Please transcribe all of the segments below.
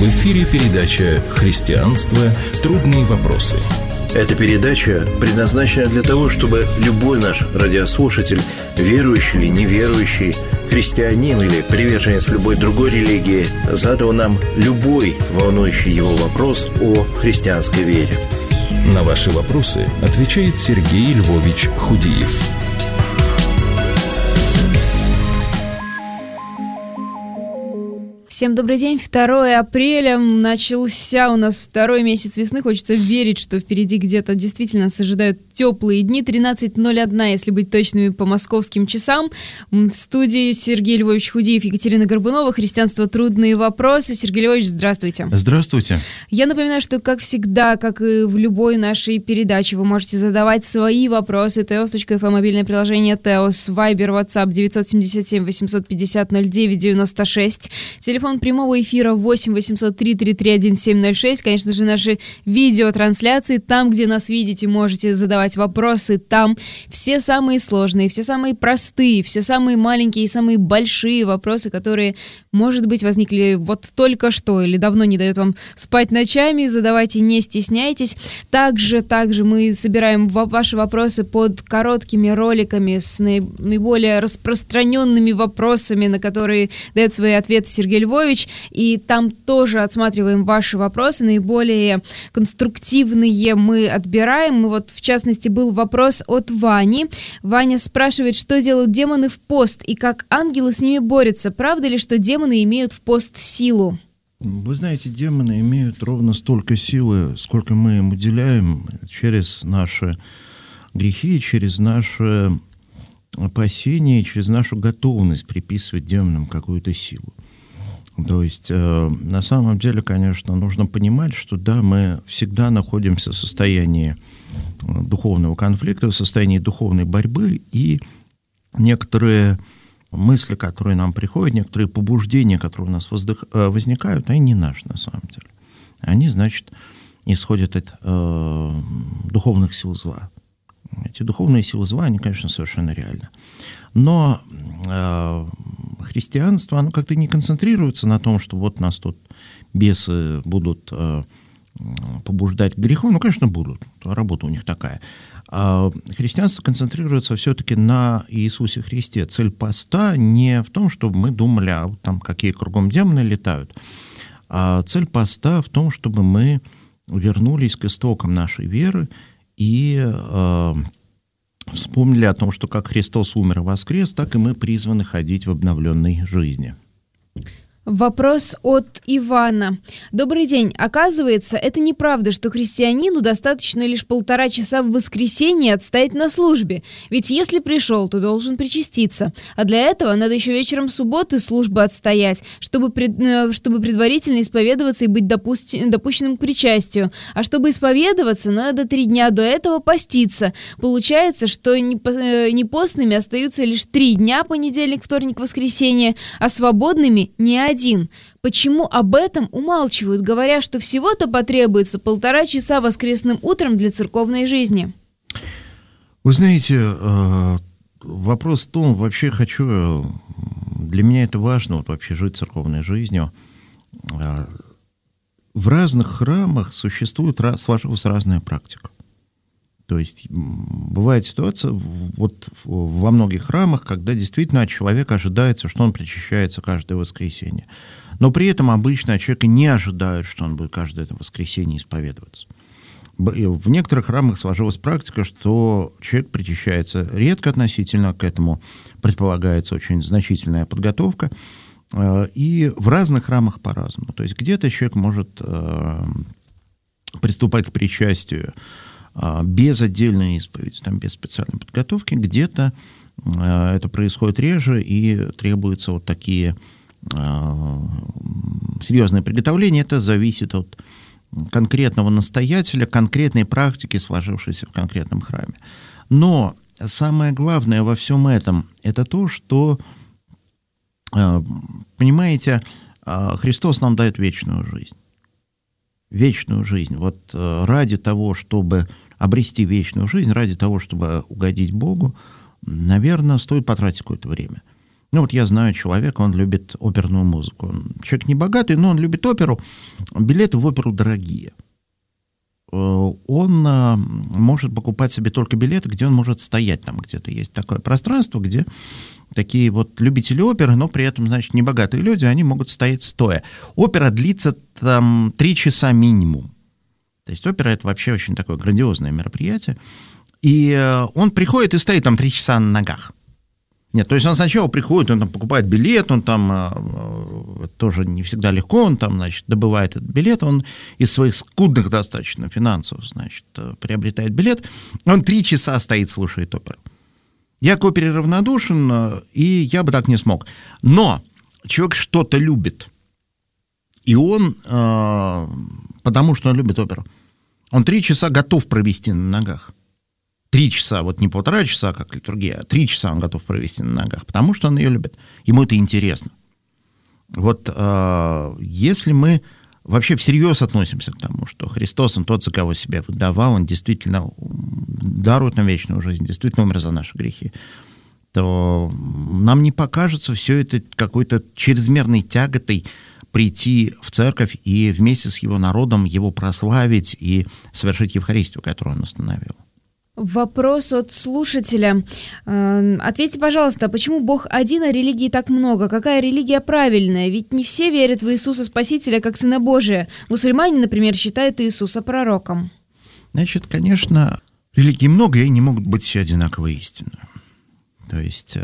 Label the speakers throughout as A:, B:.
A: В эфире передача «Христианство. Трудные вопросы».
B: Эта передача предназначена для того, чтобы любой наш радиослушатель, верующий или неверующий, христианин или приверженец любой другой религии, задал нам любой волнующий его вопрос о христианской вере.
A: На ваши вопросы отвечает Сергей Львович Худиев.
C: Всем добрый день. 2 апреля начался у нас второй месяц весны. Хочется верить, что впереди где-то действительно нас ожидают теплые дни. 13:01, если быть точными, по московским часам. В студии Сергей Львович Худиев, Екатерина Горбунова. «Христианство. Трудные вопросы». Сергей Львович, здравствуйте.
D: Здравствуйте.
C: Я напоминаю, что, как всегда, как и в любой нашей передаче, вы можете задавать свои вопросы. Teos.fm, мобильное приложение Teos, Viber, WhatsApp 977-850-09-96. Телефон прямого эфира 8 800 333 1706. Конечно же, наши видеотрансляции. Там, где нас видите, можете задавать вопросы. Там все самые сложные, все самые простые, все самые маленькие и самые большие вопросы, которые, может быть, возникли вот только что или давно не дают вам спать ночами. Задавайте, не стесняйтесь. Также мы собираем ваши вопросы под короткими роликами с наиболее распространенными вопросами, на которые дает свои ответы Сергей Львович. И там тоже отсматриваем ваши вопросы, наиболее конструктивные мы отбираем. И вот, в частности, был вопрос от Вани. Ваня спрашивает, что делают демоны в пост и как ангелы с ними борются. Правда ли, что демоны имеют в пост силу?
D: Вы знаете, демоны имеют ровно столько силы, сколько мы им уделяем через наши грехи, через наше опасение, через нашу готовность приписывать демонам какую-то силу. То есть, на самом деле, конечно, нужно понимать, что да, мы всегда находимся в состоянии духовного конфликта, в состоянии духовной борьбы, и некоторые мысли, которые нам приходят, некоторые побуждения, которые у нас возникают, они не наши на самом деле. Они, значит, исходят от духовных сил зла. Эти духовные силы зла, они, конечно, совершенно реальны. Но христианство, оно как-то не концентрируется на том, что вот нас тут бесы будут побуждать к греху. Ну, конечно, будут. Работа у них такая. А христианство концентрируется все-таки на Иисусе Христе. Цель поста не в том, чтобы мы думали, а вот там какие кругом демоны летают. А цель поста в том, чтобы мы вернулись к истокам нашей веры и вспомнили о том, что как Христос умер и воскрес, так и мы призваны ходить в обновленной жизни.
C: Вопрос от Ивана. Добрый день. Оказывается, это неправда, что христианину достаточно лишь 1,5 часа в воскресенье отстоять на службе. Ведь если пришел, то должен причаститься. А для этого надо еще вечером субботы службы отстоять, чтобы предварительно исповедоваться и быть допущенным к причастию. А чтобы исповедоваться, надо 3 дня до этого поститься. Получается, что непостными остаются лишь 3 дня, понедельник, вторник, воскресенье, а свободными не один. Почему об этом умалчивают, говоря, что всего-то потребуется 1,5 часа воскресным утром для церковной жизни?
D: Вы знаете, вопрос в том, вообще для меня это важно, вот вообще жить церковной жизнью. В разных храмах сложилась разная практика. То есть бывает ситуация вот во многих храмах, когда действительно от человека ожидается, что он причащается каждое воскресенье. Но при этом обычно от человека не ожидают, что он будет каждое это воскресенье исповедоваться. В некоторых храмах сложилась практика, что человек причащается редко относительно к этому, предполагается очень значительная подготовка. И в разных храмах по-разному. То есть где-то человек может приступать к причастию без отдельной исповеди, там, без специальной подготовки, где-то это происходит реже, и требуются вот такие серьезные приготовления. Это зависит от конкретного настоятеля, конкретной практики, сложившейся в конкретном храме. Но самое главное во всем этом – это то, что, понимаете, Христос нам дает вечную жизнь. Вечную жизнь. Вот ради того, чтобы обрести вечную жизнь, ради того, чтобы угодить Богу, наверное, стоит потратить какое-то время. Ну, вот я знаю человека, он любит оперную музыку. Человек не богатый, но он любит оперу. Билеты в оперу дорогие. Он может покупать себе только билеты, где он может стоять. Там где-то есть такое пространство, где такие вот любители оперы, но при этом, значит, небогатые люди, они могут стоять стоя. Опера длится там 3 часа минимум. То есть опера — это вообще очень такое грандиозное мероприятие. И он приходит и стоит там 3 часа на ногах. Нет, то есть он сначала приходит, он там покупает билет, он там тоже не всегда легко, он там, значит, добывает этот билет, он из своих скудных достаточно финансов, значит, приобретает билет, он 3 часа стоит, слушает оперу. Я к опере равнодушен, и я бы так не смог. Но человек что-то любит, и он, потому что он любит оперу, он 3 часа готов провести на ногах. 3 часа, вот не 1,5 часа, как литургия, а 3 часа он готов провести на ногах, потому что он ее любит. Ему это интересно. Вот если мы вообще всерьез относимся к тому, что Христос, он тот, за кого себя выдавал, он действительно дарует нам вечную жизнь, действительно умер за наши грехи, то нам не покажется все это какой-то чрезмерной тяготой прийти в церковь и вместе с его народом его прославить и совершить Евхаристию, которую он установил.
C: Вопрос от слушателя. Ответьте, пожалуйста, почему Бог один, а религий так много? Какая религия правильная? Ведь не все верят в Иисуса Спасителя как Сына Божия. Мусульмане, например, считают Иисуса пророком.
D: Значит, конечно, религий много, и они не могут быть все одинаково истинны. То есть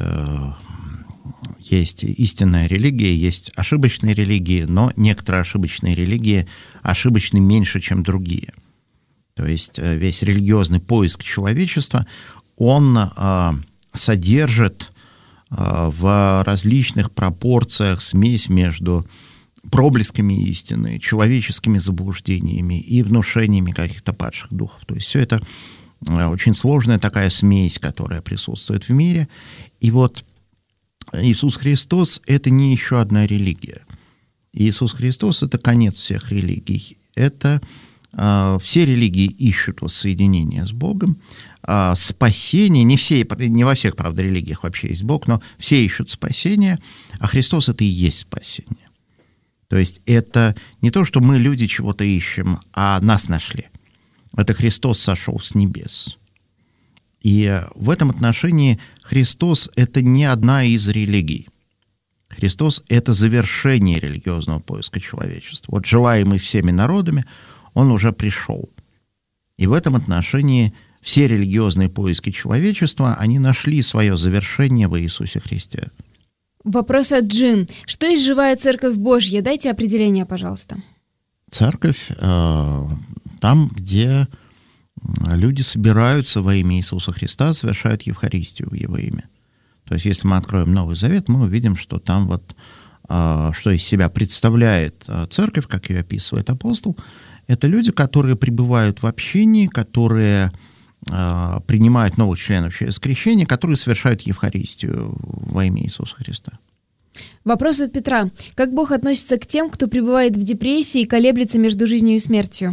D: есть истинная религия, есть ошибочные религии, но некоторые ошибочные религии ошибочны меньше, чем другие. То есть весь религиозный поиск человечества, он содержит в различных пропорциях смесь между проблесками истины, человеческими заблуждениями и внушениями каких-то падших духов. То есть все это очень сложная такая смесь, которая присутствует в мире. И вот Иисус Христос — это не еще одна религия. Иисус Христос — это конец всех религий. Это все религии ищут воссоединения с Богом, спасение, не во всех, правда, религиях вообще есть Бог, но все ищут спасение, а Христос — это и есть спасение. То есть это не то, что мы, люди, чего-то ищем, а нас нашли. Это Христос сошел с небес. И в этом отношении Христос — это не одна из религий. Христос — это завершение религиозного поиска человечества. Вот желаемый всеми народами, он уже пришел. И в этом отношении все религиозные поиски человечества, они нашли свое завершение в Иисусе Христе.
C: Вопрос от Джин. Что есть живая Церковь Божья? Дайте определение, пожалуйста.
D: Церковь там, где люди собираются во имя Иисуса Христа, совершают Евхаристию в Его имя. То есть если мы откроем Новый Завет, мы увидим, что там вот что из себя представляет Церковь, как ее описывает апостол. Это люди, которые пребывают в общении, которые принимают новых членов через крещение, которые совершают Евхаристию во имя Иисуса Христа.
C: Вопрос от Петра. Как Бог относится к тем, кто пребывает в депрессии и колеблется между жизнью и смертью?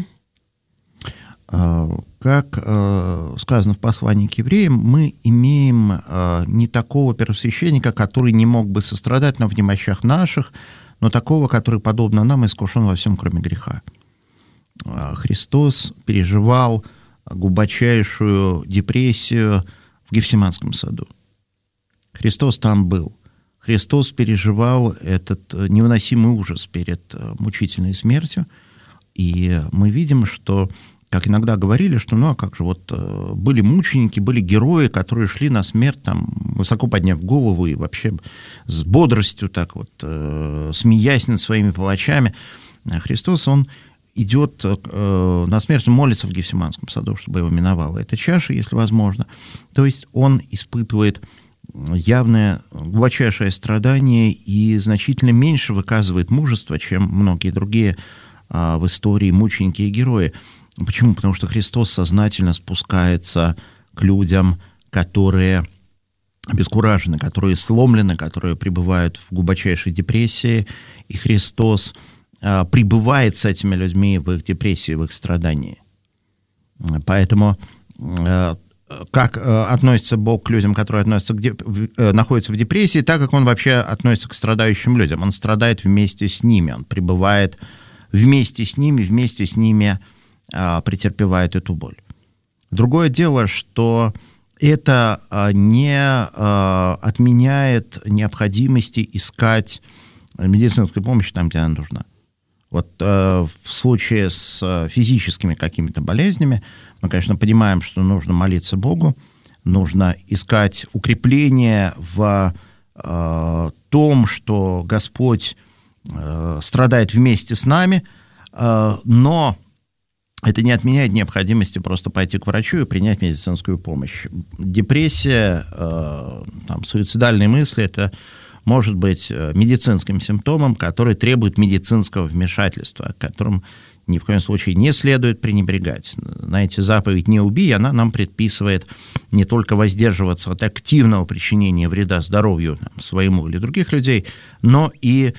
D: Как сказано в послании к евреям, мы имеем не такого первосвященника, который не мог бы сострадать нам в немощах наших, но такого, который, подобно нам, искушен во всем, кроме греха. Христос переживал глубочайшую депрессию в Гефсиманском саду. Христос там был. Христос переживал этот невыносимый ужас перед мучительной смертью. И мы видим, что, как иногда говорили, что ну а как же, вот были мученики, были герои, которые шли на смерть, там, высоко подняв голову и вообще с бодростью, так вот, смеясь над своими палачами. Христос, он идет на смерть, молится в Гефсиманском саду, чтобы его миновала эта чаша, если возможно. То есть он испытывает явное глубочайшее страдание и значительно меньше выказывает мужества, чем многие другие в истории мученики и герои. Почему? Потому что Христос сознательно спускается к людям, которые обескуражены, которые сломлены, которые пребывают в глубочайшей депрессии, и Христос пребывает с этими людьми в их депрессии, в их страдании. Поэтому как относится Бог к людям, которые находятся в депрессии, так как он вообще относится к страдающим людям. Он страдает вместе с ними, он пребывает вместе с ними претерпевает эту боль. Другое дело, что это не отменяет необходимости искать медицинскую помощь там, где она нужна. Вот в случае с физическими какими-то болезнями мы, конечно, понимаем, что нужно молиться Богу, нужно искать укрепление в том, что Господь страдает вместе с нами, но это не отменяет необходимости просто пойти к врачу и принять медицинскую помощь. Депрессия, суицидальные мысли – это может быть медицинским симптомом, который требует медицинского вмешательства, которым ни в коем случае не следует пренебрегать. Знаете, заповедь «не убий», она нам предписывает не только воздерживаться от активного причинения вреда здоровью своему или других людей, но и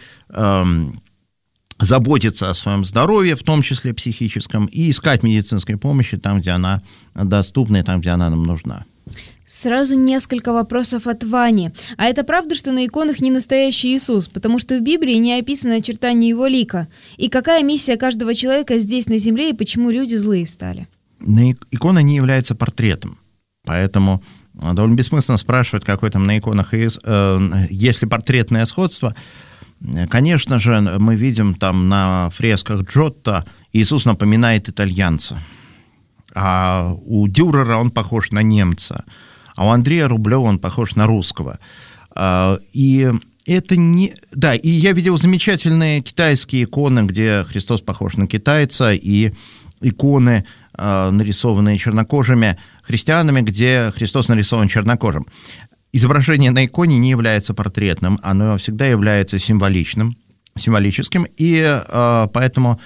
D: заботиться о своем здоровье, в том числе психическом, и искать медицинской помощи там, где она доступна и там, где она нам нужна.
C: Сразу несколько вопросов от Вани. А это правда, что на иконах не настоящий Иисус, потому что в Библии не описано очертание его лика? И какая миссия каждого человека здесь на земле, и почему люди злые стали?
D: Икона не является портретом, поэтому довольно бессмысленно спрашивать, какой там на иконах есть ли портретное сходство. Конечно же, мы видим там на фресках Джотто Иисус напоминает итальянца, а у Дюрера он похож на немца, а у Андрея Рублева он похож на русского. И это не... Да, и я видел замечательные китайские иконы, где Христос похож на китайца, и иконы, нарисованные чернокожими христианами, где Христос нарисован чернокожим. Изображение на иконе не является портретным, оно всегда является символическим, и поэтому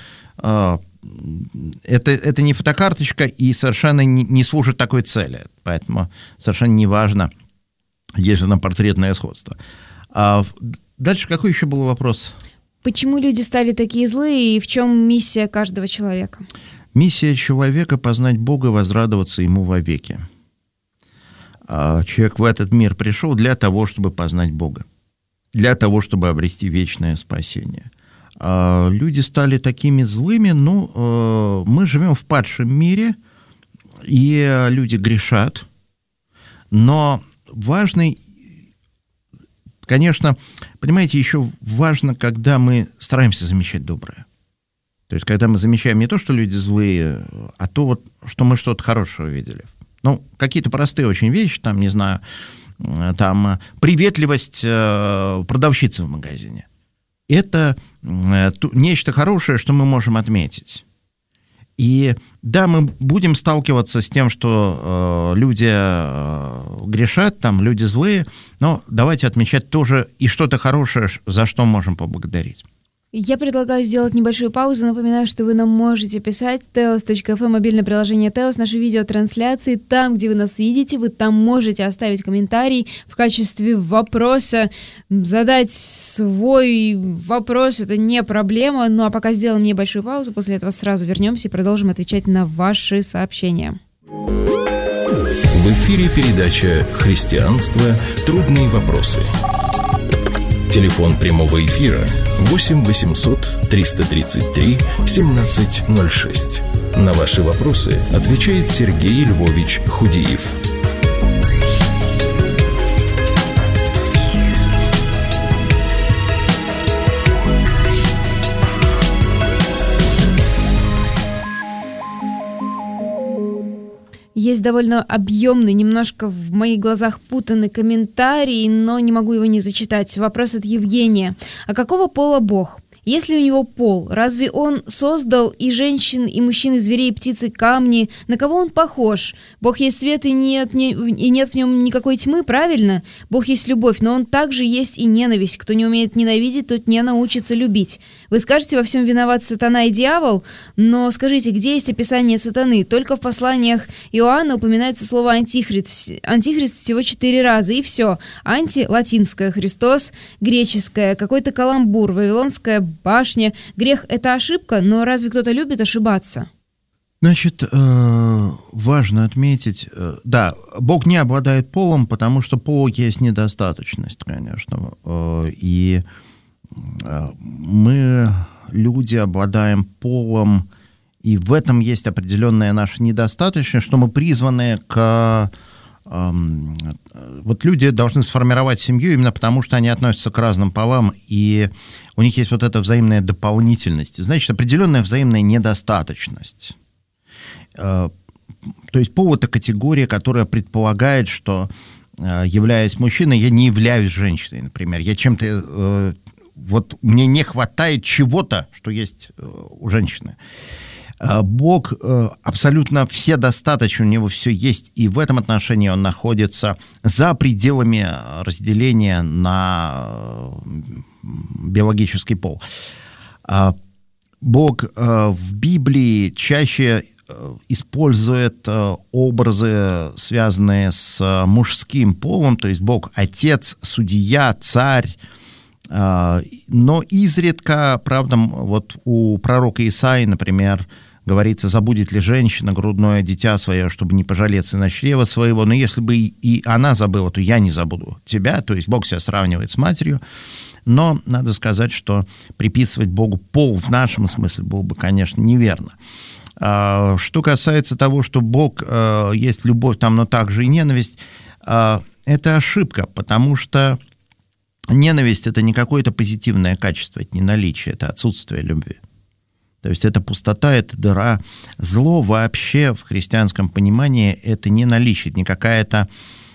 D: это не фотокарточка и совершенно не служит такой цели, поэтому совершенно не важно, есть же там портретное сходство. Дальше какой еще был вопрос?
C: Почему люди стали такие злые, и в чем миссия каждого человека?
D: Миссия человека — познать Бога и возрадоваться Ему вовеки. Человек в этот мир пришел для того, чтобы познать Бога, для того, чтобы обрести вечное спасение. Люди стали такими злыми, мы живем в падшем мире, и люди грешат, но важно, конечно, понимаете, еще важно, когда мы стараемся замечать доброе. То есть, когда мы замечаем не то, что люди злые, а то, что мы что-то хорошее увидели. Какие-то простые очень вещи, не знаю, приветливость продавщицы в магазине. Это нечто хорошее, что мы можем отметить. И да, мы будем сталкиваться с тем, что люди грешат, люди злые, но давайте отмечать тоже и что-то хорошее, за что можем поблагодарить.
C: Я предлагаю сделать небольшую паузу. Напоминаю, что вы нам можете писать teos.fm, мобильное приложение Teos, наши видеотрансляции. Там, где вы нас видите, вы там можете оставить комментарий в качестве вопроса, задать свой вопрос. Это не проблема. Ну а пока сделаем небольшую паузу. После этого сразу вернемся и продолжим отвечать на ваши сообщения.
A: В эфире передача «Христианство. Трудные вопросы». Телефон прямого эфира 8 800 333 1706. На ваши вопросы отвечает Сергей Львович Худиев.
C: Есть довольно объемный, немножко в моих глазах путанный комментарий, но не могу его не зачитать. Вопрос от Евгения. А какого пола Бог? Если у него пол, разве он создал и женщин, и мужчин, и зверей, и птиц, и камни? На кого он похож? Бог есть свет, и нет в нем никакой тьмы, правильно? Бог есть любовь, но он также есть и ненависть. Кто не умеет ненавидеть, тот не научится любить. Вы скажете, во всем виноват сатана и дьявол? Но скажите, где есть описание сатаны? Только в посланиях Иоанна упоминается слово «антихрист». Антихрист всего 4 раза, и все. Анти – латинское, Христос – греческое, какой-то каламбур, вавилонская башня. Грех – это ошибка, но разве кто-то любит ошибаться?
D: Значит, важно отметить, да, Бог не обладает полом, потому что пол есть недостаточность, конечно. И мы, люди, обладаем полом, и в этом есть определенная наша недостаточность, что мы призваны к... Вот люди должны сформировать семью именно потому, что они относятся к разным полам, и у них есть вот эта взаимная дополнительность. Значит, определенная взаимная недостаточность. То есть пол — это категория, которая предполагает, что, являясь мужчиной, я не являюсь женщиной, например. Я чем-то... Вот мне не хватает чего-то, что есть у женщины. Бог абсолютно вседостаточен, у него все есть, и в этом отношении он находится за пределами разделения на биологический пол. Бог в Библии чаще использует образы, связанные с мужским полом, то есть Бог — отец, судья, царь, но изредка, правда, вот у пророка Исаии, например, говорится: забудет ли женщина грудное дитя свое, чтобы не пожалеть сына чрева своего, но если бы и она забыла, то я не забуду тебя, то есть Бог себя сравнивает с матерью. Но надо сказать, что приписывать Богу пол в нашем смысле было бы, конечно, неверно. Что касается того, что Бог есть любовь, там, но также и ненависть, это ошибка, потому что ненависть — это не какое-то позитивное качество, это не наличие, это отсутствие любви. То есть это пустота, это дыра. Зло вообще в христианском понимании — это не наличие, это не какая-то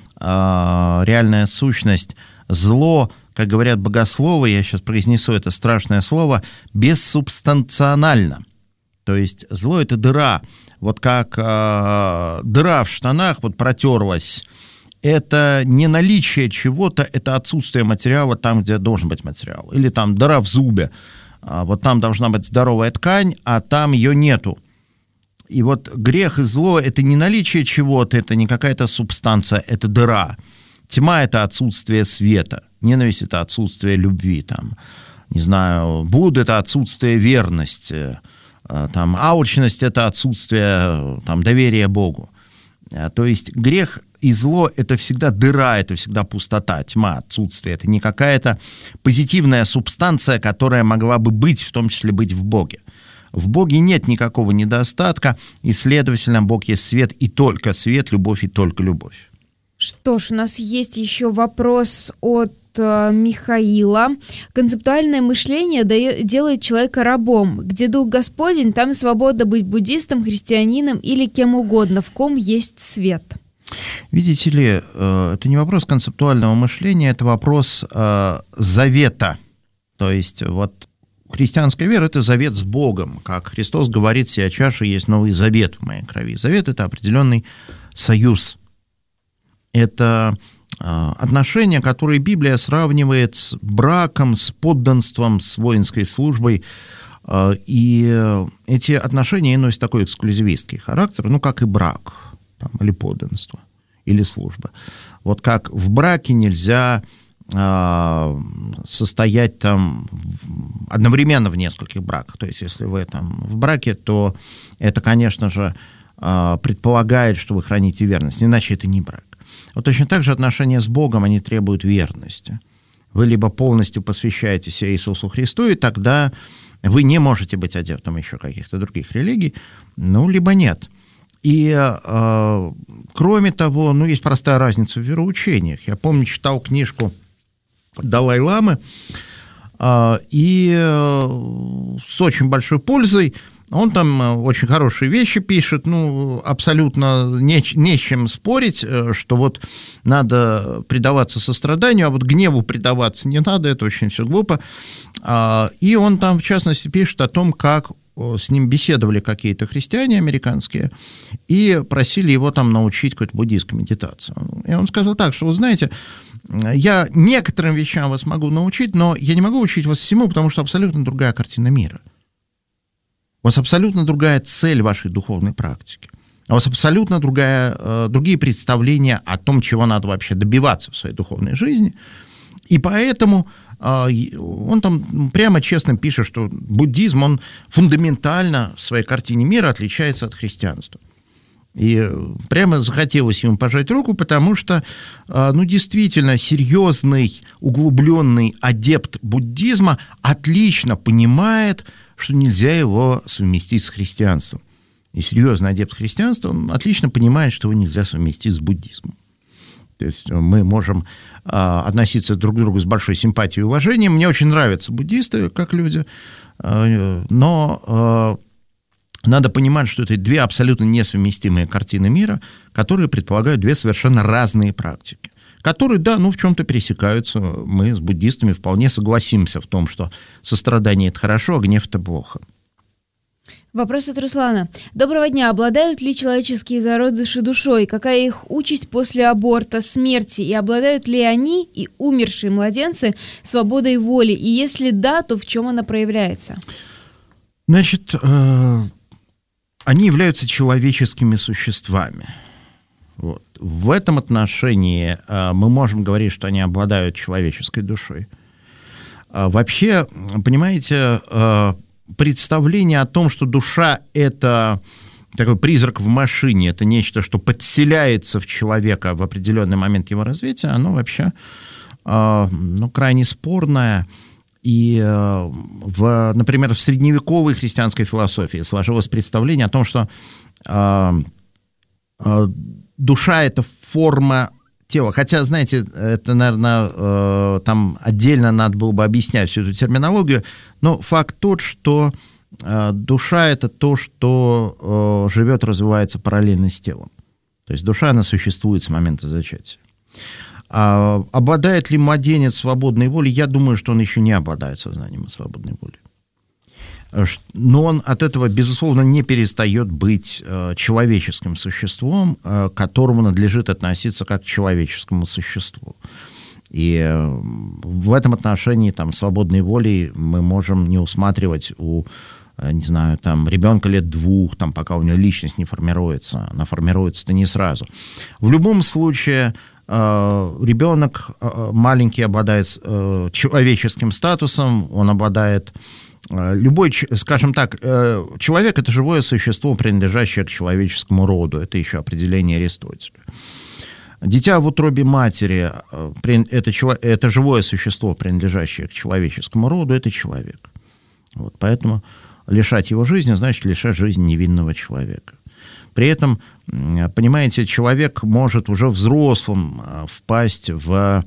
D: реальная сущность. Зло, как говорят богословы, я сейчас произнесу это страшное слово, бессубстанционально. То есть зло — это дыра. Вот как дыра в штанах вот протерлась. Это не наличие чего-то, это отсутствие материала там, где должен быть материал. Или там дыра в зубе. Вот там должна быть здоровая ткань, а там ее нету. И вот грех и зло — это не наличие чего-то, это не какая-то субстанция, это дыра. Тьма — это отсутствие света. Ненависть — это отсутствие любви. Там, не знаю, блуд — это отсутствие верности. Там, алчность — это отсутствие там, доверия Богу. То есть грех и зло — это всегда дыра, это всегда пустота, тьма, отсутствие. Это не какая-то позитивная субстанция, которая могла бы быть, в том числе быть в Боге. В Боге нет никакого недостатка, и, следовательно, Бог есть свет, и только свет, любовь и только любовь.
C: Что ж, у нас есть еще вопрос от Михаила. Концептуальное мышление делает человека рабом. Где дух Господень, там свобода быть буддистом, христианином или кем угодно, в ком есть свет.
D: Видите ли, это не вопрос концептуального мышления, это вопрос завета. То есть вот христианская вера — это завет с Богом. Как Христос говорит: «Сия чаша есть новый завет в моей крови». Завет — это определенный союз. Это отношения, которые Библия сравнивает с браком, с подданством, с воинской службой. И эти отношения носят такой эксклюзивистский характер, ну, как и брак, там, или подданство, или служба. Вот как в браке нельзя состоять там одновременно в нескольких браках. То есть, если вы там в браке, то это, конечно же, предполагает, что вы храните верность, иначе это не брак. Вот точно так же отношения с Богом, они требуют верности. Вы либо полностью посвящаете себя Иисусу Христу, и тогда вы не можете быть адептом еще каких-то других религий, ну, либо нет. И, кроме того, ну, есть простая разница в вероучениях. Я помню, читал книжку Далай-ламы, и с очень большой пользой. Он там очень хорошие вещи пишет, ну, абсолютно не с чем спорить, что вот надо предаваться состраданию, а вот гневу предаваться не надо, это очень все глупо. И он там, в частности, пишет о том, как с ним беседовали какие-то христиане американские и просили его там научить какой-то буддийской медитации. И он сказал так, что, вы знаете, я некоторым вещам вас могу научить, но я не могу учить вас всему, потому что абсолютно другая картина мира. У вас абсолютно другая цель вашей духовной практики. У вас абсолютно другие представления о том, чего надо вообще добиваться в своей духовной жизни. И поэтому он там прямо честно пишет, что буддизм, он фундаментально в своей картине мира отличается от христианства. И прямо захотелось ему пожать руку, потому что, действительно, серьезный, углубленный адепт буддизма отлично понимает, что нельзя его совместить с христианством. И серьезный адепт христианства, он отлично понимает, что его нельзя совместить с буддизмом. То есть мы можем относиться друг к другу с большой симпатией и уважением. Мне очень нравятся буддисты как люди, но надо понимать, что это две абсолютно несовместимые картины мира, которые предполагают две совершенно разные практики, которые, да, в чем-то пересекаются. Мы с буддистами вполне согласимся в том, что сострадание – это хорошо, а гнев – это плохо.
C: Вопрос от Руслана. Доброго дня. Обладают ли человеческие зародыши душой? Какая их участь после аборта, смерти? И обладают ли они и умершие младенцы свободой воли? И если да, то в чем она проявляется?
D: Значит, они являются человеческими существами. Вот. В этом отношении мы можем говорить, что они обладают человеческой душой. Вообще, понимаете, представление о том, что душа – это такой призрак в машине, это нечто, что подселяется в человека в определенный момент его развития, оно вообще крайне спорное. И, например, в средневековой христианской философии сложилось представление о том, что душа – это форма тела. Хотя, знаете, это, наверное, там отдельно надо было бы объяснять всю эту терминологию, но факт тот, что душа – это то, что живет, развивается параллельно с телом. То есть душа, она существует с момента зачатия. Обладает ли младенец свободной волей? Я думаю, что он еще не обладает сознанием и свободной волей. Но он от этого, безусловно, не перестает быть человеческим существом, к которому надлежит относиться как к человеческому существу. И в этом отношении свободной волей мы можем не усматривать у, не знаю, ребенка лет 2, пока у него личность не формируется. Она формируется-то не сразу. В любом случае, ребенок маленький обладает человеческим статусом, он обладает... Любой, скажем так, человек – это живое существо, принадлежащее к человеческому роду. Это еще определение Аристотеля. Дитя в утробе матери – это живое существо, принадлежащее к человеческому роду, это человек. Вот, поэтому лишать его жизни значит лишать жизни невинного человека. При этом, понимаете, человек может уже взрослым впасть в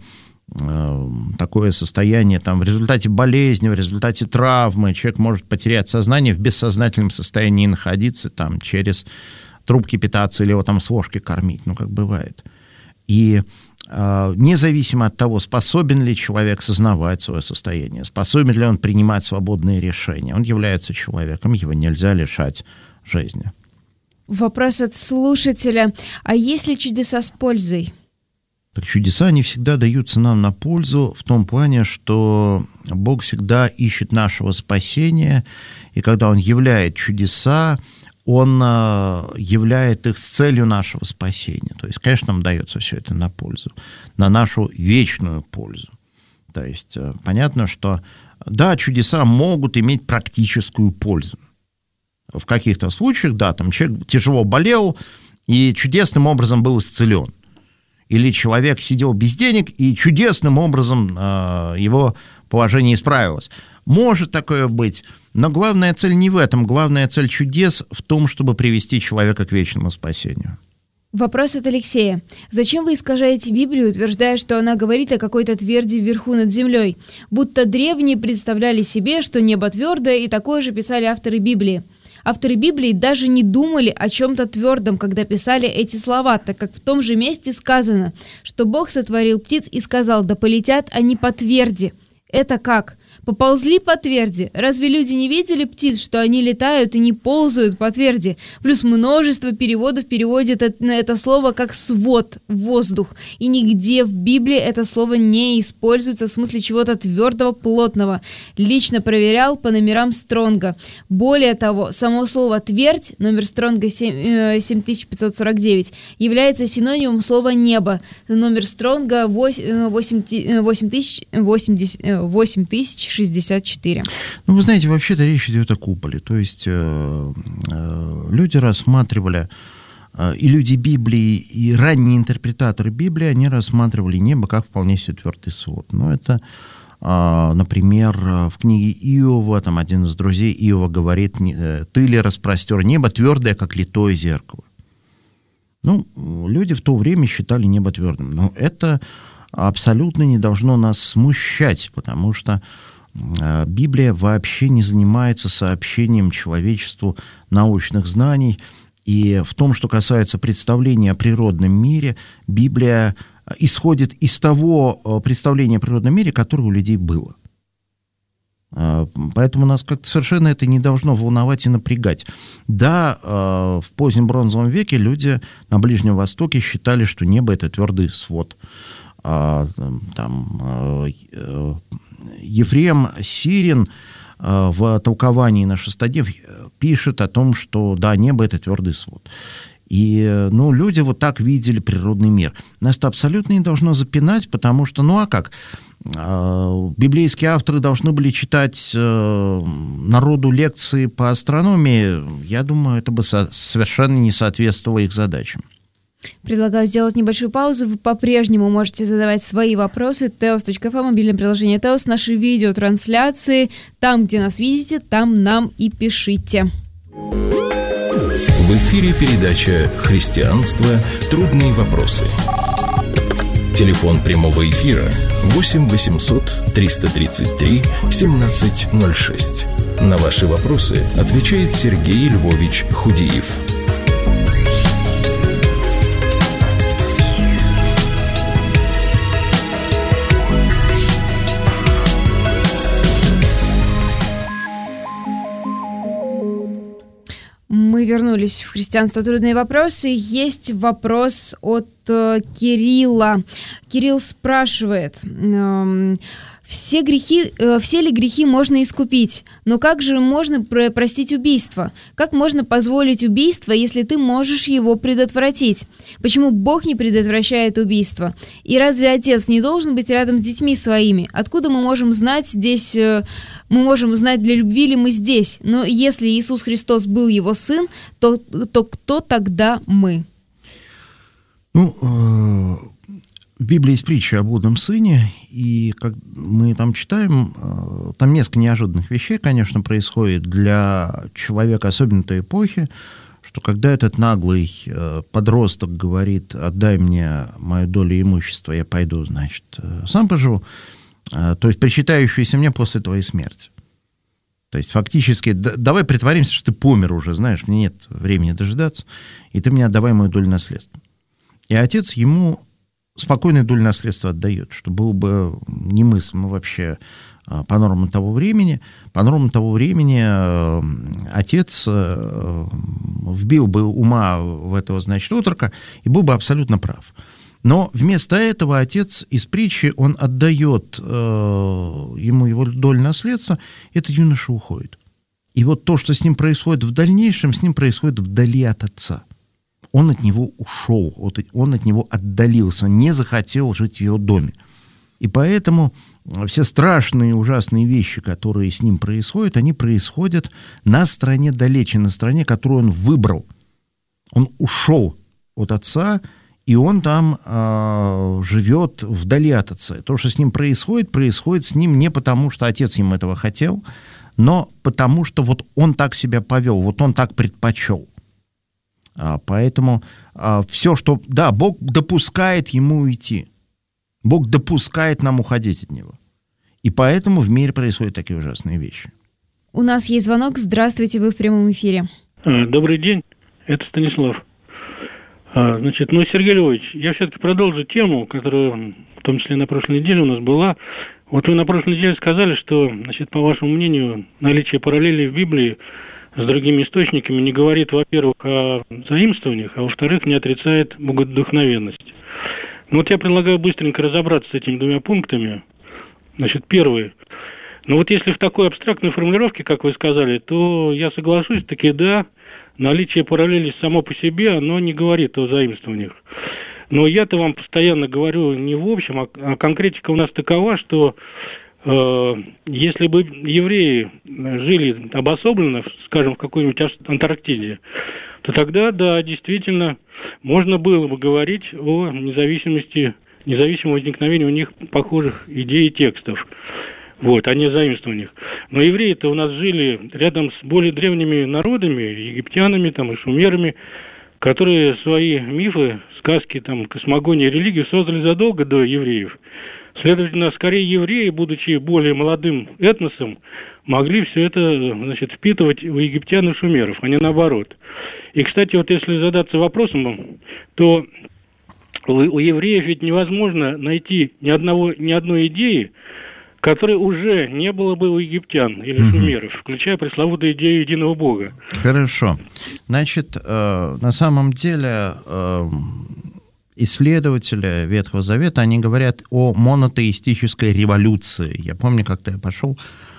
D: такое состояние, в результате болезни, в результате травмы, человек может потерять сознание, в бессознательном состоянии находиться, через трубки питаться или его с ложки кормить, как бывает. И независимо от того, способен ли человек сознавать свое состояние, способен ли он принимать свободные решения, он является человеком, его нельзя лишать жизни.
C: Вопрос от слушателя. А есть ли чудеса с пользой?
D: Так чудеса, они всегда даются нам на пользу в том плане, что Бог всегда ищет нашего спасения, и когда Он являет чудеса, Он являет их с целью нашего спасения. То есть, конечно, нам дается все это на пользу, на нашу вечную пользу. То есть, понятно, что, да, чудеса могут иметь практическую пользу. В каких-то случаях, да, человек тяжело болел и чудесным образом был исцелен. Или человек сидел без денег, и чудесным образом его положение исправилось. Может такое быть, но главная цель не в этом. Главная цель чудес в том, чтобы привести человека к вечному спасению.
C: Вопрос от Алексея. Зачем вы искажаете Библию, утверждая, что она говорит о какой-то тверди вверху над землей? Будто древние представляли себе, что небо твердое, и такое же писали авторы Библии. Авторы Библии даже не думали о чем-то твердом, когда писали эти слова, так как в том же месте сказано, что Бог сотворил птиц и сказал: да полетят они по тверди. Это как? Поползли по тверди. Разве люди не видели птиц, что они летают и не ползают по тверди? Плюс множество переводов переводят это слово как «свод», «воздух». И нигде в Библии это слово не используется в смысле чего-то твердого, плотного. Лично проверял по номерам Стронга. Более того, само слово «твердь», номер Стронга 7549, является синонимом слова «небо». Номер Стронга 8064.
D: Ну, вы знаете, вообще-то речь идет о куполе. То есть люди рассматривали, и люди Библии, и ранние интерпретаторы Библии, они рассматривали небо как вполне себе твердый свод. Но это, например, в книге Иова, там один из друзей Иова говорит: «Ты ли распростер небо, твердое, как литое зеркало». Ну, люди в то время считали небо твердым. Но это абсолютно не должно нас смущать, потому что Библия вообще не занимается сообщением человечеству научных знаний. И в том, что касается представления о природном мире, Библия исходит из того представления о природном мире, которое у людей было. Поэтому нас как-то совершенно это не должно волновать и напрягать. Да, в позднем бронзовом веке люди на Ближнем Востоке считали, что небо — это твердый свод. Ефрем Сирин в толковании на Шестодев пишет о том, что да, небо — это твердый свод. И, люди вот так видели природный мир. Нас это абсолютно не должно запинать, потому что, а как? Библейские авторы должны были читать народу лекции по астрономии. Я думаю, это бы совершенно не соответствовало их задачам.
C: Предлагаю сделать небольшую паузу. Вы по-прежнему можете задавать свои вопросы. Teos.fm, мобильное приложение Teos, наши видеотрансляции. Там, где нас видите, там нам и пишите.
A: В эфире передача «Христианство. Трудные вопросы». Телефон прямого эфира 8 800 333 1706. На ваши вопросы отвечает Сергей Львович Худиев.
C: Мы вернулись в «Христианство. Трудные вопросы». Есть вопрос от Кирилла. Кирилл спрашивает: все ли грехи можно искупить? Но как же можно простить убийство? Как можно позволить убийство, если ты можешь его предотвратить? Почему Бог не предотвращает убийство? И разве отец не должен быть рядом с детьми своими? Откуда мы можем знать здесь... Мы можем знать, для любви ли мы здесь. Но если Иисус Христос был его сын, то кто тогда мы?
D: В Библии есть притча о блудном сыне, и как мы там читаем, там несколько неожиданных вещей, конечно, происходит для человека, особенно той эпохи, что когда этот наглый подросток говорит: «Отдай мне мою долю имущества, я пойду, сам поживу», то есть причитающуюся мне после твоей смерти. То есть фактически, давай притворимся, что ты помер уже, знаешь, мне нет времени дожидаться, и ты мне отдавай мою долю наследства. И отец ему спокойную долю наследства отдает, что было бы немыслимо вообще по нормам того времени. По нормам того времени отец вбил бы ума в этого, отрока и был бы абсолютно прав. Но вместо этого отец из притчи, он отдает ему его долю наследства, этот юноша уходит. И вот то, что с ним происходит в дальнейшем, с ним происходит вдали от отца. Он от него ушел, он от него отдалился, он не захотел жить в его доме. И поэтому все страшные, ужасные вещи, которые с ним происходят, они происходят на стороне далече, на стороне, которую он выбрал. Он ушел от отца, и он там живет вдали от отца. То, что с ним происходит с ним не потому, что отец ему этого хотел, но потому, что вот он так себя повел, вот он так предпочел. Поэтому все, что... Да, Бог допускает ему уйти. Бог допускает нам уходить от него. И поэтому в мире происходят такие ужасные вещи.
C: У нас есть звонок. Здравствуйте, вы в прямом эфире.
E: Добрый день, это Станислав. Сергей Львович, я все-таки продолжу тему, которую том числе на прошлой неделе у нас была. Вот вы на прошлой неделе сказали, что, значит, по вашему мнению, наличие параллелей в Библии с другими источниками не говорит, во-первых, о заимствованиях, а во-вторых, не отрицает богодухновенность. Ну вот я предлагаю быстренько разобраться с этими двумя пунктами. Значит, первый. Ну вот если в такой абстрактной формулировке, как вы сказали, то я соглашусь, таки да, наличие параллелей само по себе, оно не говорит о заимствованиях. Но я-то вам постоянно говорю не в общем, а конкретика у нас такова, что если бы евреи жили обособленно, скажем, в какой-нибудь Антарктиде, то тогда, да, действительно, можно было бы говорить о независимом возникновении у них похожих идей и текстов, вот, а не заимствованиях. Но евреи-то у нас жили рядом с более древними народами, египтянами там, и шумерами, которые свои мифы, сказки, там, космогонии, религию создали задолго до евреев. Следовательно, скорее евреи, будучи более молодым этносом, могли все это, значит, впитывать у египтян и шумеров, а не наоборот. И, кстати, вот если задаться вопросом, то у евреев ведь невозможно найти ни одной идеи, которой уже не было бы у египтян или шумеров, включая пресловутую идею единого Бога.
D: Хорошо. Значит, на самом деле исследователи Ветхого Завета, они говорят о монотеистической революции. Я помню, как-то я пошел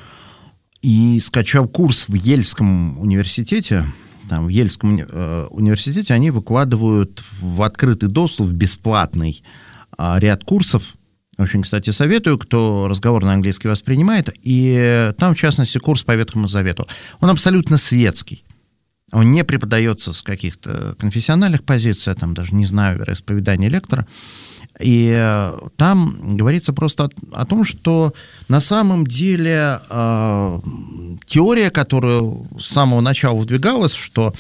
D: и скачал курс в Ельском университете. Там, в Ельском университете они выкладывают в открытый доступ, в бесплатный ряд курсов. Очень, кстати, советую, кто разговор на английский воспринимает. И там, в частности, курс по Ветхому Завету. Он абсолютно светский. Он не преподается с каких-то конфессиональных позиций, я там даже не знаю вероисповедания лектора. И там говорится просто о том, что на самом деле теория, которая с самого начала выдвигалась, что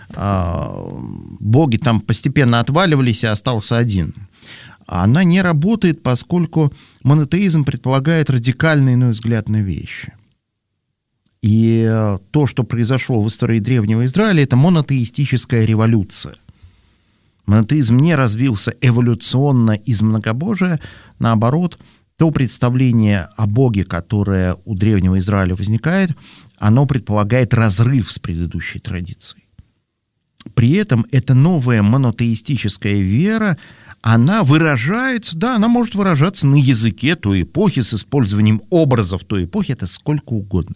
D: боги там постепенно отваливались, и остался один, она не работает, поскольку монотеизм предполагает радикально иной взгляд на вещи. И то, что произошло в истории Древнего Израиля, это монотеистическая революция. Монотеизм не развился эволюционно из многобожия, наоборот, то представление о Боге, которое у Древнего Израиля возникает, оно предполагает разрыв с предыдущей традицией. При этом эта новая монотеистическая вера, она выражается, да, она может выражаться на языке той эпохи с использованием образов той эпохи, это сколько угодно.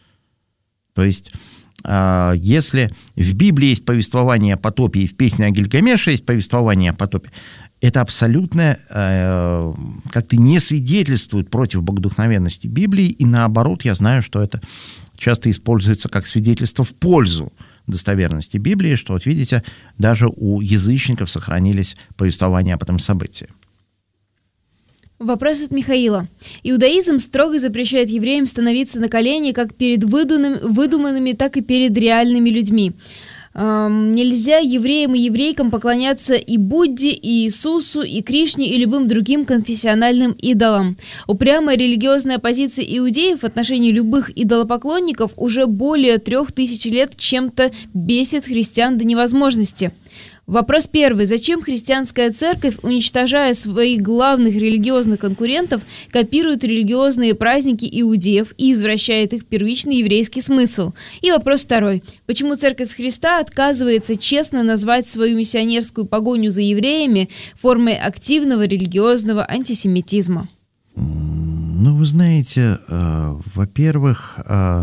D: То есть, если в Библии есть повествование о потопе, и в песне о Гильгамеше есть повествование о потопе, это абсолютно как-то не свидетельствует против богодухновенности Библии, и наоборот, я знаю, что это часто используется как свидетельство в пользу достоверности Библии, что, вот видите, даже у язычников сохранились повествования об этом событии.
C: Вопрос от Михаила. Иудаизм строго запрещает евреям становиться на колени как перед выдуманными, так и перед реальными людьми. Нельзя евреям и еврейкам поклоняться и Будде, и Иисусу, и Кришне, и любым другим конфессиональным идолам. Упрямая религиозная позиция иудеев в отношении любых идолопоклонников уже более 3000 лет чем-то бесит христиан до невозможности. Вопрос первый. Зачем христианская церковь, уничтожая своих главных религиозных конкурентов, копирует религиозные праздники иудеев и извращает их первичный еврейский смысл? И вопрос второй. Почему Церковь Христа отказывается честно назвать свою миссионерскую погоню за евреями формой активного религиозного антисемитизма?
D: Ну, вы знаете, во-первых,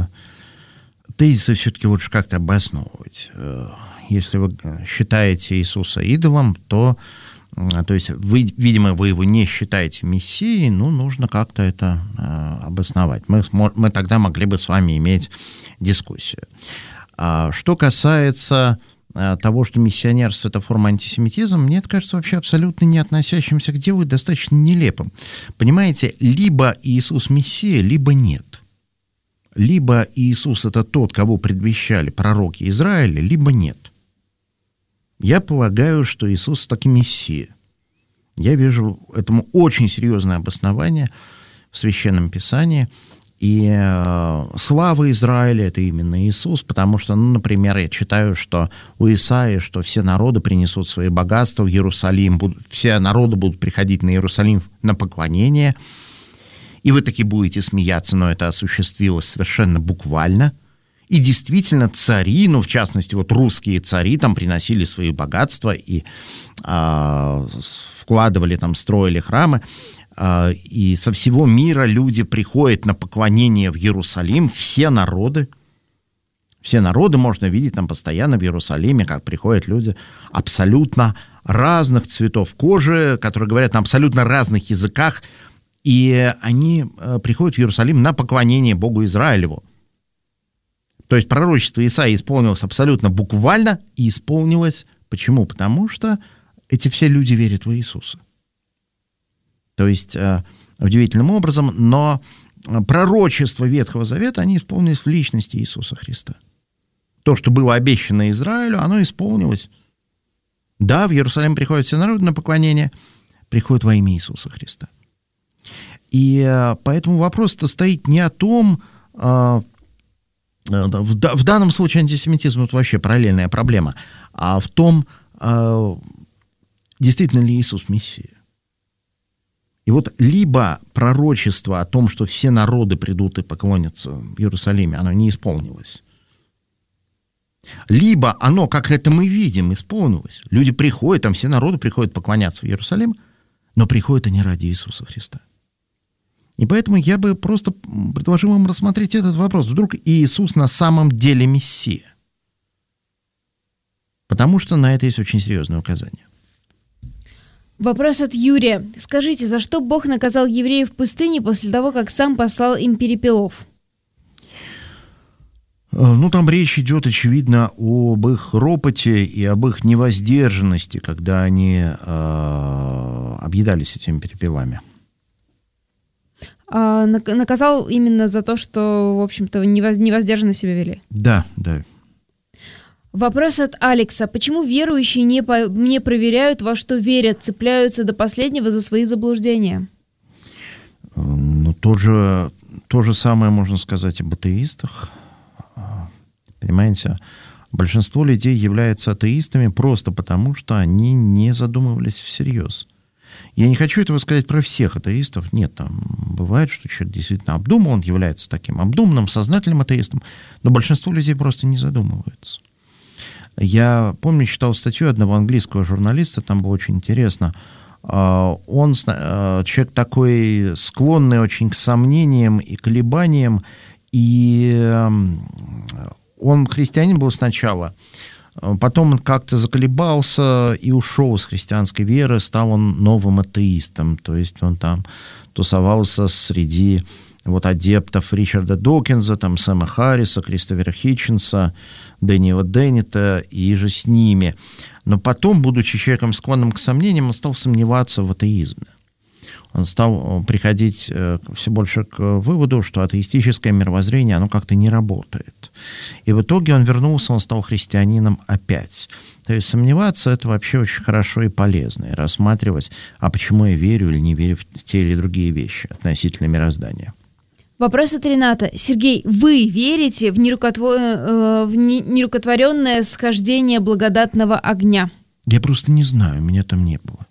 D: тезисы все-таки лучше как-то обосновывать. Если вы считаете Иисуса идолом, то есть вы, видимо, вы его не считаете мессией, ну, нужно как-то это обосновать. Мы тогда могли бы с вами иметь дискуссию. Что касается того, что миссионерство — это форма антисемитизма, мне это кажется вообще абсолютно не относящимся к делу и достаточно нелепым. Понимаете, либо Иисус мессия, либо нет. Либо Иисус — это тот, кого предвещали пророки Израиля, либо нет. Я полагаю, что Иисус таки мессия. Я вижу этому очень серьезное обоснование в Священном Писании. И слава Израиля — это именно Иисус, потому что, например, я читаю, что у Исаии, что все народы принесут свои богатства в Иерусалим, все народы будут приходить на Иерусалим на поклонение, и вы таки будете смеяться, но это осуществилось совершенно буквально. И действительно цари, в частности, русские цари там приносили свои богатства и вкладывали там, строили храмы. И со всего мира люди приходят на поклонение в Иерусалим, все народы можно видеть там постоянно в Иерусалиме, как приходят люди абсолютно разных цветов кожи, которые говорят на абсолютно разных языках, и они приходят в Иерусалим на поклонение Богу Израилеву. То есть пророчество Исаии исполнилось абсолютно буквально, и исполнилось почему? Потому что эти все люди верят в Иисуса. То есть удивительным образом, но пророчества Ветхого Завета, они исполнились в личности Иисуса Христа. То, что было обещано Израилю, оно исполнилось. Да, в Иерусалим приходят все народы на поклонение, приходят во имя Иисуса Христа. И поэтому вопрос-то стоит не о том, в данном случае антисемитизм — это вообще параллельная проблема, а в том, действительно ли Иисус Мессия. И либо пророчество о том, что все народы придут и поклонятся в Иерусалиме, оно не исполнилось. Либо оно, как это мы видим, исполнилось. Люди приходят, там все народы приходят поклоняться в Иерусалим, но приходят они ради Иисуса Христа. И поэтому я бы просто предложил вам рассмотреть этот вопрос. Вдруг Иисус на самом деле Мессия? Потому что на это есть очень серьезное указание.
C: Вопрос от Юрия. Скажите, за что Бог наказал евреев в пустыне после того, как сам послал им перепелов?
D: Там речь идет, очевидно, об их ропоте и об их невоздержанности, когда они объедались этими перепелами.
C: Наказал именно за то, что, в общем-то, невоздержанно себя вели?
D: Да.
C: Вопрос от Алекса. Почему верующие не проверяют, во что верят, цепляются до последнего за свои заблуждения?
D: То же самое можно сказать об атеистах. Понимаете, большинство людей являются атеистами просто потому, что они не задумывались всерьез. Я не хочу этого сказать про всех атеистов. Нет, там бывает, что человек действительно обдумал, он является таким обдуманным, сознательным атеистом, но большинство людей просто не задумываются. Я помню, читал статью одного английского журналиста, там было очень интересно. Он человек такой склонный очень к сомнениям и колебаниям, и он христианин был сначала, потом он как-то заколебался и ушел из христианской веры, стал он новым атеистом, то есть он там тусовался среди адептов Ричарда Докинза, там, Сэма Харриса, Кристофера Хитченса, Дэниела Деннета и же с ними. Но потом, будучи человеком склонным к сомнениям, он стал сомневаться в атеизме. Он стал приходить все больше к выводу, что атеистическое мировоззрение, оно как-то не работает. И в итоге он вернулся, он стал христианином опять. То есть сомневаться — это вообще очень хорошо и полезно. И рассматривать, а почему я верю или не верю в те или другие вещи относительно мироздания.
C: Вопрос от Рената. Сергей, вы верите в нерукотворенное схождение благодатного огня?
D: Я просто не знаю, меня там не было.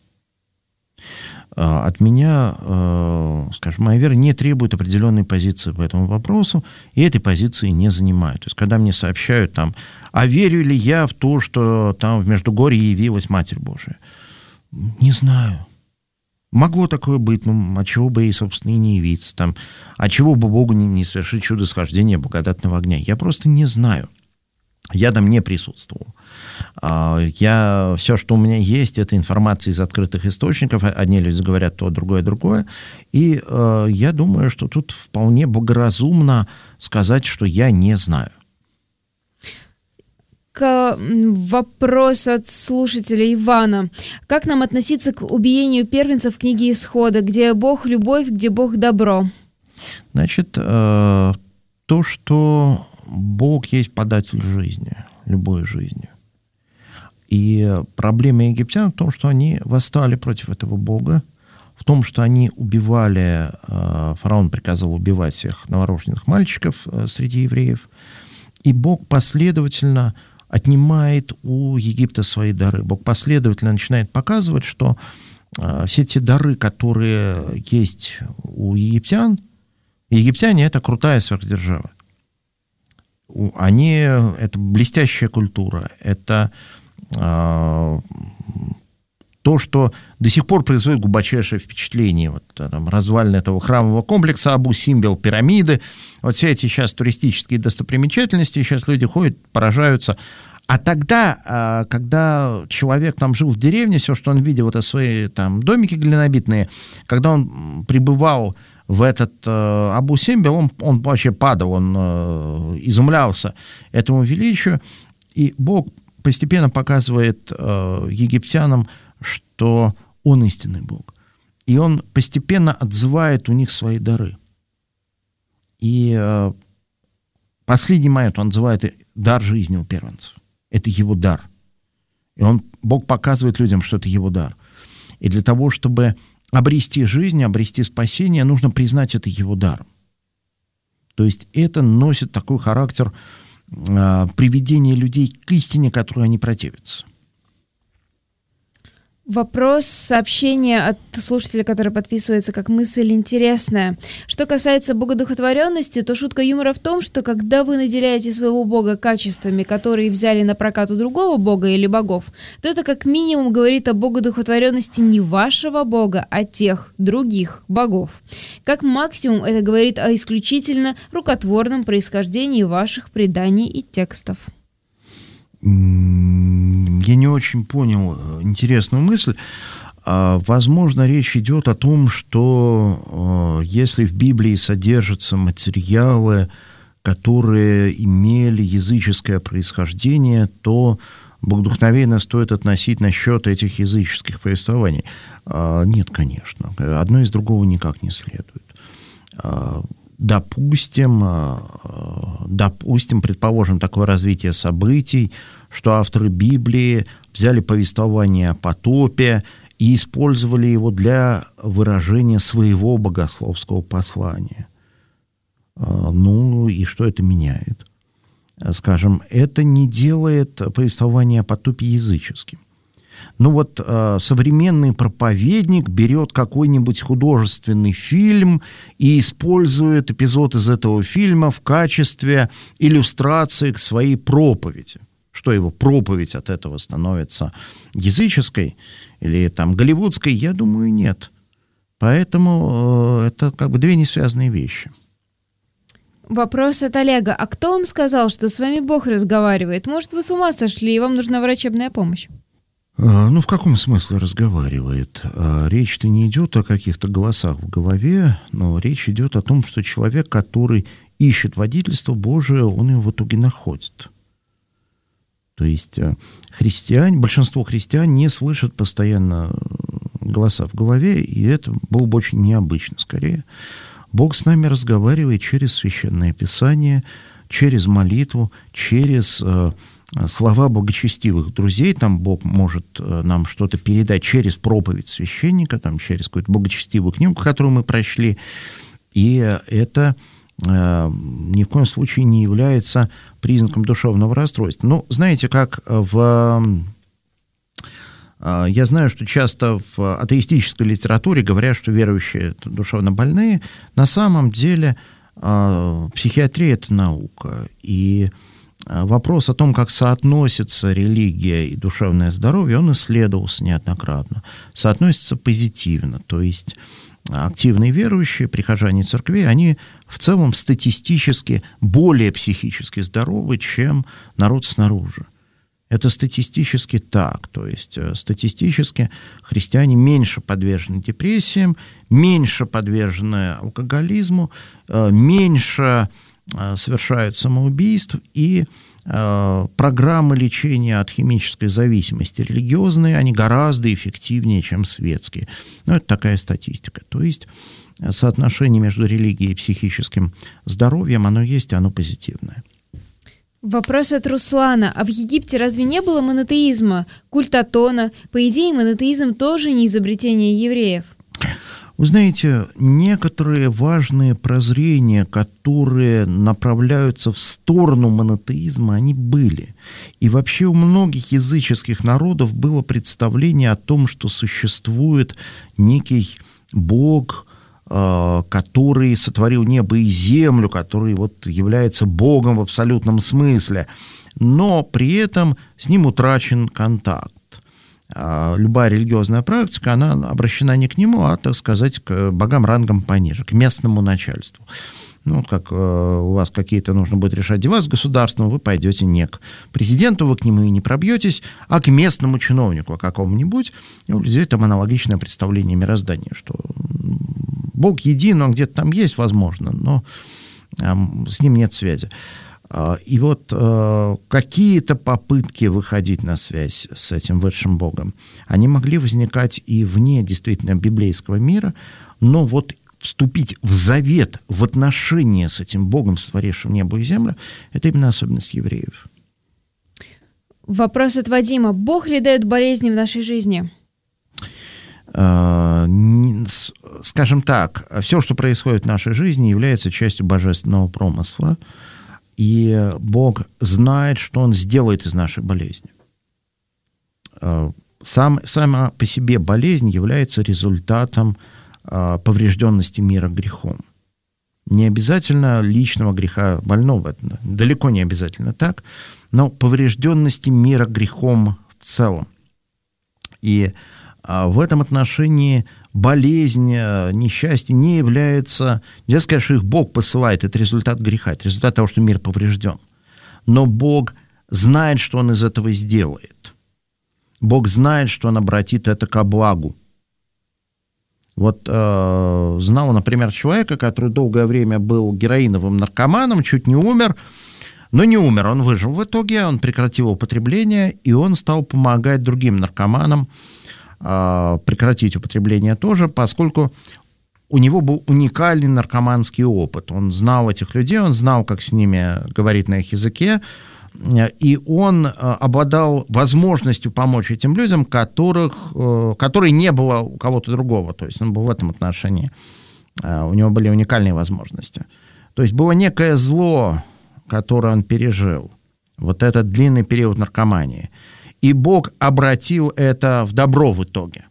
D: От меня, скажем, моя вера не требует определенной позиции по этому вопросу, и этой позиции не занимаю. То есть, когда мне сообщают там, а верю ли я в то, что там в Междугорье явилась Матерь Божия? Не знаю. Могло такое быть, а чего бы ей, собственно, и не явиться там, а чего бы Богу не совершить чудо схождения благодатного огня? Я просто не знаю. Я там не присутствовал. Все, что у меня есть, это информация из открытых источников. Одни люди говорят то, другое. И я думаю, что тут вполне благоразумно сказать, что я не знаю.
C: Вопрос от слушателя Ивана. Как нам относиться к убиению первенцев в книге Исхода, где Бог — любовь, где Бог — добро?
D: Значит, то, что Бог есть податель жизни, любой жизни. И проблема египтян в том, что они восстали против этого Бога, в в том, что они убивали, фараон приказывал убивать всех новорожденных мальчиков среди евреев, и Бог последовательно отнимает у Египта свои дары. Бог последовательно начинает показывать, что все те дары, которые есть у египтяне — это крутая сверхдержава. Это блестящая культура, это то, что до сих пор производит глубочайшее впечатление. Вот там развалины этого храмового комплекса, Абу-Симбел, пирамиды, вот все эти сейчас туристические достопримечательности, сейчас люди ходят, поражаются. А тогда, когда человек там жил в деревне, все, что он видел, это свои там домики глинобитные, когда он пребывал в этот Абу-Симбел, он вообще падал, он изумлялся этому величию, и Бог постепенно показывает египтянам, что он истинный Бог. И он постепенно отзывает у них свои дары. И последний момент он отзывает дар жизни у первенцев. Это его дар. И Бог показывает людям, что это его дар. И для того, чтобы обрести жизнь, обрести спасение, нужно признать это его даром. То есть это носит такой характер приведения людей к истине, которой они противятся.
C: Вопрос, сообщение от слушателя, который подписывается как мысль интересная. Что касается богодухотворенности, то шутка юмора в том, что когда вы наделяете своего бога качествами, которые взяли на прокат у другого бога или богов, то это как минимум говорит о богодухотворенности не вашего бога, а тех других богов. Как максимум это говорит о исключительно рукотворном происхождении ваших преданий и текстов.
D: Я не очень понял интересную мысль. Возможно, речь идет о том, что если в Библии содержатся материалы, которые имели языческое происхождение, то богодухновенно стоит относить на счет этих языческих повествований. Нет, конечно. Одно из другого никак не следует. Допустим, предположим, такое развитие событий, что авторы Библии взяли повествование о потопе и использовали его для выражения своего богословского послания. Ну, и что это меняет? Скажем, это не делает повествование о потопе языческим. Ну вот современный проповедник берет какой-нибудь художественный фильм и использует эпизод из этого фильма в качестве иллюстрации к своей проповеди. Что его проповедь от этого становится языческой или там голливудской, я думаю, нет. Поэтому это как бы две несвязанные вещи.
C: Вопрос от Олега. А кто вам сказал, что с вами Бог разговаривает? Может, вы с ума сошли, и вам нужна врачебная помощь?
D: Ну, в каком смысле разговаривает? Речь-то не идет о каких-то голосах в голове, но речь идет о том, что человек, который ищет водительство Божие, он его в итоге находит. То есть большинство христиан не слышат постоянно голоса в голове, и это было бы очень необычно. Скорее, Бог с нами разговаривает через Священное Писание, через молитву, через слова благочестивых друзей. Там Бог может нам что-то передать через проповедь священника, там, через какую-то благочестивую книгу, которую мы прочли. И это ни в коем случае не является признаком душевного расстройства. Ну, знаете, как я знаю, что часто в атеистической литературе говорят, что верующие — это душевно больные. На самом деле психиатрия — это наука. И вопрос о том, как соотносится религия и душевное здоровье, он исследовался неоднократно. Соотносится позитивно, то есть активные верующие, прихожане церкви, они в целом статистически более психически здоровы, чем народ снаружи. Это статистически так, то есть статистически христиане меньше подвержены депрессиям, меньше подвержены алкоголизму, меньше совершают самоубийств, и программы лечения от химической зависимости религиозные, они гораздо эффективнее, чем светские. Но это такая статистика. То есть соотношение между религией и психическим здоровьем, оно есть, оно позитивное.
C: Вопрос от Руслана. А в Египте разве не было монотеизма, культа Атона? По идее, монотеизм тоже не изобретение евреев.
D: Вы знаете, некоторые важные прозрения, которые направляются в сторону монотеизма, они были. И вообще у многих языческих народов было представление о том, что существует некий Бог, который сотворил небо и землю, который вот является Богом в абсолютном смысле, но при этом с ним утрачен контакт. Любая религиозная практика, она обращена не к нему, а, так сказать, к богам рангом пониже, к местному начальству. Ну, как у вас какие-то нужно будет решать дела с государством, вы пойдете не к президенту, вы к нему и не пробьетесь, а к местному чиновнику какому-нибудь. И у людей там аналогичное представление мироздания, что Бог един, он где-то там есть, возможно, но с ним нет связи. И вот какие-то попытки выходить на связь с этим высшим Богом, они могли возникать и вне действительно библейского мира, но вот вступить в завет, в отношения с этим Богом, сотворившим небо и землю, это именно особенность евреев.
C: Вопрос от Вадима. Бог ли дает болезни в нашей жизни?
D: Скажем так, все, что происходит в нашей жизни, является частью божественного промысла. И Бог знает, что Он сделает из нашей болезни. Сама по себе болезнь является результатом поврежденности мира грехом. Не обязательно личного греха больного, это далеко не обязательно так, но поврежденности мира грехом в целом. И в этом отношении болезнь, несчастье не является... Нельзя сказать, что их Бог посылает, это результат греха, это результат того, что мир поврежден. Но Бог знает, что Он из этого сделает. Бог знает, что Он обратит это ко благу. Вот знал, например, человека, который долгое время был героиновым наркоманом, чуть не умер, но не умер, он выжил в итоге, он прекратил употребление, и он стал помогать другим наркоманам прекратить употребление тоже, поскольку у него был уникальный наркоманский опыт. Он знал этих людей, он знал, как с ними говорить на их языке, и он обладал возможностью помочь этим людям, которой не было у кого-то другого. То есть он был в этом отношении. У него были уникальные возможности. То есть было некое зло, которое он пережил. Вот этот длинный период наркомании. И Бог обратил это в добро в итоге.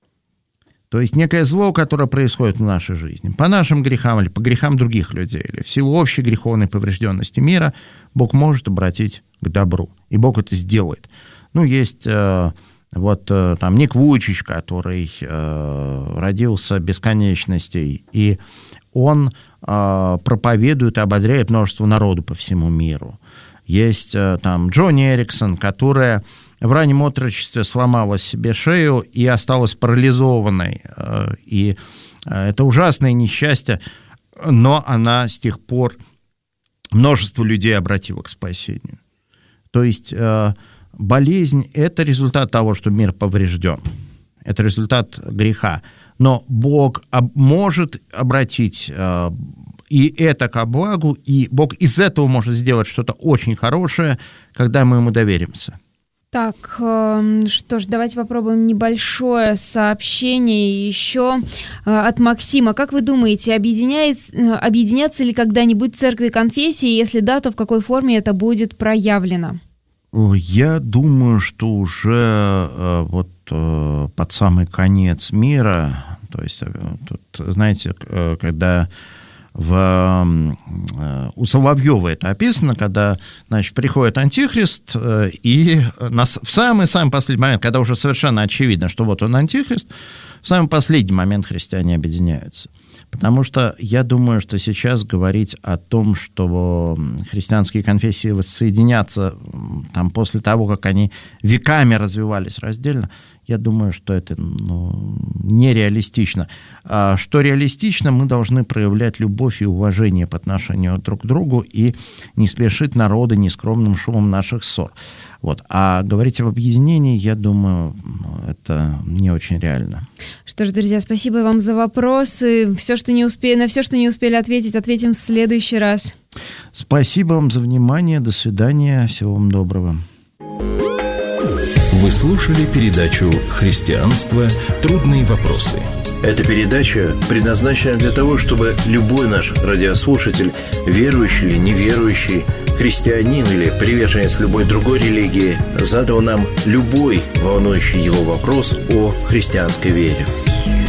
D: То есть некое зло, которое происходит в нашей жизни, по нашим грехам или по грехам других людей, или в силу общей греховной поврежденности мира, Бог может обратить к добру. И Бог это сделает. Ну, есть там Ник Вуйчич, который родился без конечностей, и он проповедует и ободряет множество народу по всему миру. Есть там Джонни Эриксон, которая в раннем отрочестве сломала себе шею и осталась парализованной. И это ужасное несчастье, но она с тех пор множество людей обратила к спасению. То есть болезнь – это результат того, что мир поврежден. Это результат греха. Но Бог может обратить и это ко благу, и Бог из этого может сделать что-то очень хорошее, когда мы Ему доверимся.
C: Так, что ж, давайте попробуем небольшое сообщение еще от Максима. Как вы думаете, объединятся ли когда-нибудь церкви и конфессии? Если да, то в какой форме это будет проявлено?
D: Я думаю, что уже под самый конец мира, то есть тут, знаете, когда у Соловьева это описано, когда, значит, приходит антихрист, и в самый-самый последний момент, когда уже совершенно очевидно, что вот он антихрист, в самый последний момент христиане объединяются. Потому что я думаю, что сейчас говорить о том, что христианские конфессии воссоединятся там, после того, как они веками развивались раздельно, я думаю, что это нереалистично. А что реалистично, мы должны проявлять любовь и уважение по отношению друг к другу и не спешить народа нескромным шумом наших ссор. Вот. А говорить об объединении, я думаю, это не очень реально.
C: Что ж, друзья, спасибо вам за вопросы. На все, что не успели ответить, ответим в следующий раз.
D: Спасибо вам за внимание. До свидания. Всего вам доброго.
A: Вы слушали передачу «Христианство. Трудные вопросы».
B: Эта передача предназначена для того, чтобы любой наш радиослушатель, верующий или неверующий, христианин или приверженец любой другой религии, задал нам любой волнующий его вопрос о христианской вере.